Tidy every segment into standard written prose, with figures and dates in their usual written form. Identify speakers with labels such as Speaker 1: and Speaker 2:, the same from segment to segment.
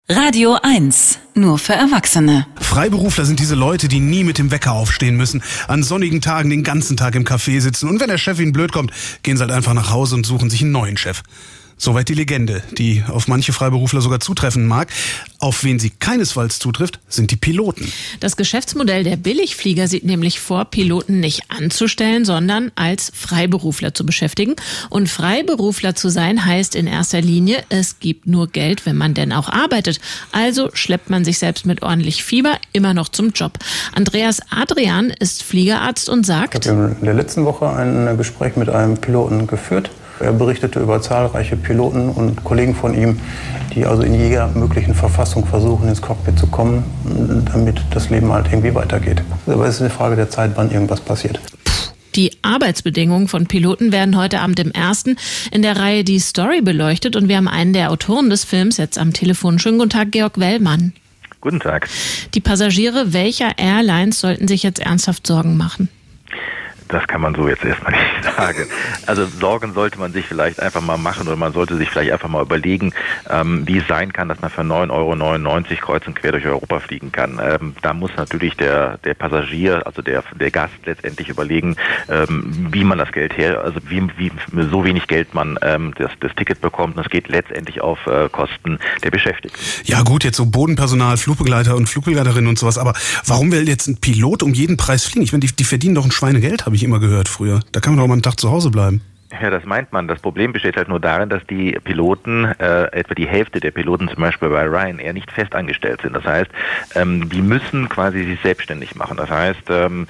Speaker 1: Radio 1, nur für Erwachsene.
Speaker 2: Freiberufler sind diese Leute, die nie mit dem Wecker aufstehen müssen, an sonnigen Tagen den ganzen Tag im Café sitzen und wenn der Chef ihnen blöd kommt, gehen sie halt einfach nach Hause und suchen sich einen neuen Chef. Soweit die Legende, die auf manche Freiberufler sogar zutreffen mag. Auf wen sie keinesfalls zutrifft, sind die Piloten.
Speaker 3: Das Geschäftsmodell der Billigflieger sieht nämlich vor, Piloten nicht anzustellen, sondern als Freiberufler zu beschäftigen. Und Freiberufler zu sein heißt in erster Linie, es gibt nur Geld, wenn man denn auch arbeitet. Also schleppt man sich selbst mit ordentlich Fieber immer noch zum Job. Andreas Adrian ist Fliegerarzt und sagt:
Speaker 4: Ich habe in der letzten Woche ein Gespräch mit einem Piloten geführt. Er berichtete über zahlreiche Piloten und Kollegen von ihm, die also in jeder möglichen Verfassung versuchen, ins Cockpit zu kommen, damit das Leben halt irgendwie weitergeht. Aber es ist eine Frage der Zeit, wann irgendwas passiert.
Speaker 3: Die Arbeitsbedingungen von Piloten werden heute Abend im Ersten in der Reihe Die Story beleuchtet. Und wir haben einen der Autoren des Films jetzt am Telefon. Schönen guten Tag, Georg Wellmann.
Speaker 5: Guten Tag.
Speaker 3: Die Passagiere welcher Airlines sollten sich jetzt ernsthaft Sorgen machen?
Speaker 5: Das kann man so jetzt erstmal nicht sagen. Also Sorgen sollte man sich vielleicht einfach mal machen oder man sollte sich vielleicht einfach mal überlegen, wie es sein kann, dass man für 9,99 € kreuz und quer durch Europa fliegen kann. Da muss natürlich der Passagier, also der Gast letztendlich überlegen, wie man das Geld wie so wenig Geld man das Ticket bekommt. Und es geht letztendlich auf Kosten der Beschäftigten.
Speaker 2: Ja gut, jetzt so Bodenpersonal, Flugbegleiter und Flugbegleiterinnen und sowas, aber warum will jetzt ein Pilot um jeden Preis fliegen? Ich meine, die verdienen doch ein Schweinegeld, habe ich immer gehört früher. Da kann man doch mal einen Tag zu Hause bleiben.
Speaker 5: Ja, das meint man. Das Problem besteht halt nur darin, dass die Piloten, etwa die Hälfte der Piloten zum Beispiel bei Ryanair nicht fest angestellt sind. Das heißt, die müssen quasi sich selbstständig machen. Das heißt,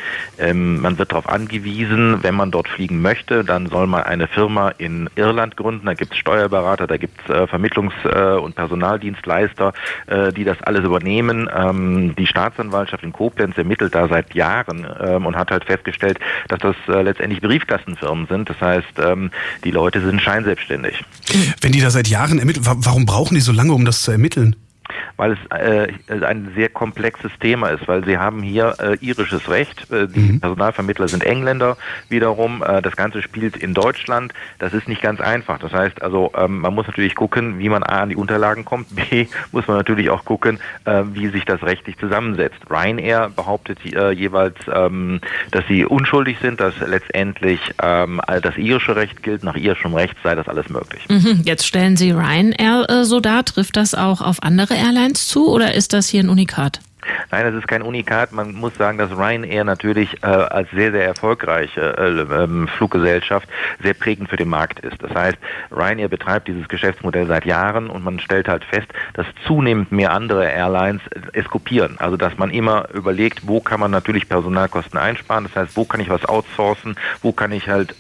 Speaker 5: man wird darauf angewiesen, wenn man dort fliegen möchte, dann soll man eine Firma in Irland gründen. Da gibt es Steuerberater, da gibt es Vermittlungs- und Personaldienstleister, die das alles übernehmen. Die Staatsanwaltschaft in Koblenz ermittelt da seit Jahren und hat halt festgestellt, dass das letztendlich Briefkastenfirmen sind. Das heißt, die Leute sind scheinselbstständig.
Speaker 2: Wenn die da seit Jahren ermitteln, warum brauchen die so lange, um das zu ermitteln?
Speaker 5: Weil es ein sehr komplexes Thema ist, weil sie haben hier irisches Recht, die Personalvermittler sind Engländer wiederum, das Ganze spielt in Deutschland, das ist nicht ganz einfach. Das heißt also, man muss natürlich gucken, wie man A an die Unterlagen kommt, B muss man natürlich auch gucken, wie sich das rechtlich zusammensetzt. Ryanair behauptet jeweils, dass sie unschuldig sind, dass letztendlich das irische Recht gilt, nach irischem Recht sei das alles möglich.
Speaker 3: Jetzt stellen Sie Ryanair so dar, trifft das auch auf andere Airlines zu oder ist das hier ein Unikat?
Speaker 5: Nein, es ist kein Unikat. Man muss sagen, dass Ryanair natürlich als sehr, sehr erfolgreiche Fluggesellschaft sehr prägend für den Markt ist. Das heißt, Ryanair betreibt dieses Geschäftsmodell seit Jahren und man stellt halt fest, dass zunehmend mehr andere Airlines es kopieren. Also, dass man immer überlegt, wo kann man natürlich Personalkosten einsparen. Das heißt, wo kann ich was outsourcen, wo kann ich halt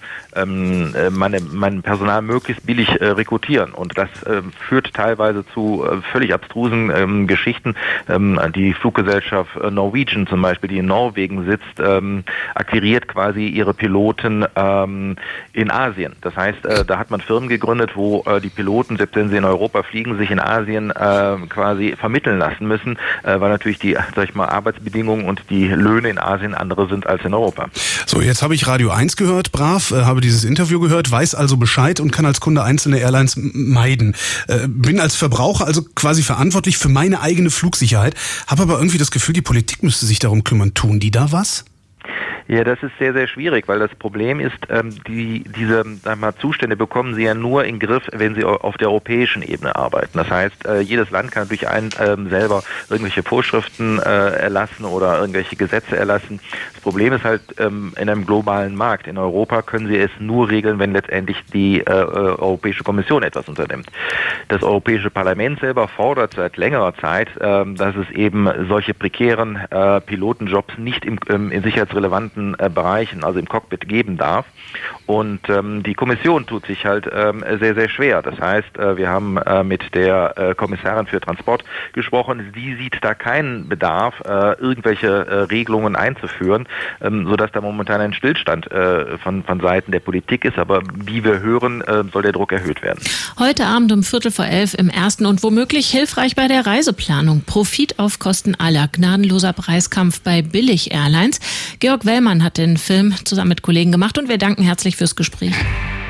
Speaker 5: mein Personal möglichst billig rekrutieren. Und das führt teilweise zu völlig abstrusen Geschichten. Die Fluggesellschaft Norwegian zum Beispiel, die in Norwegen sitzt, akquiriert quasi ihre Piloten in Asien. Das heißt, da hat man Firmen gegründet, wo die Piloten, selbst wenn sie in Europa fliegen, sich in Asien quasi vermitteln lassen müssen, weil natürlich die, Arbeitsbedingungen und die Löhne in Asien andere sind als in Europa.
Speaker 2: So, jetzt habe ich Radio 1 gehört, brav, habe dieses Interview gehört, weiß also Bescheid und kann als Kunde einzelne Airlines meiden. Bin als Verbraucher also quasi verantwortlich für meine eigene Flugsicherheit. Habe aber irgendwie das Gefühl, die Politik müsste sich darum kümmern. Tun die da was?
Speaker 5: Ja, das ist sehr, sehr schwierig, weil das Problem ist, diese Zustände bekommen sie ja nur in den Griff, wenn sie auf der europäischen Ebene arbeiten. Das heißt, jedes Land kann natürlich selber irgendwelche Vorschriften erlassen oder irgendwelche Gesetze erlassen. Das Problem ist halt, in einem globalen Markt in Europa können sie es nur regeln, wenn letztendlich die Europäische Kommission etwas unternimmt. Das Europäische Parlament selber fordert seit längerer Zeit, dass es eben solche prekären Pilotenjobs nicht in sicherheitsrelevanten Bereichen, also im Cockpit, geben darf. Und die Kommission tut sich halt sehr, sehr schwer. Das heißt, wir haben mit der Kommissarin für Transport gesprochen. Sie sieht da keinen Bedarf, irgendwelche Regelungen einzuführen, sodass da momentan ein Stillstand von Seiten der Politik ist. Aber wie wir hören, soll der Druck erhöht werden.
Speaker 3: Heute Abend um 11:15 im Ersten und womöglich hilfreich bei der Reiseplanung. Profit auf Kosten aller. Gnadenloser Preiskampf bei Billig-Airlines. Georg Wellmann hat den Film zusammen mit Kollegen gemacht und wir danken herzlich fürs Gespräch.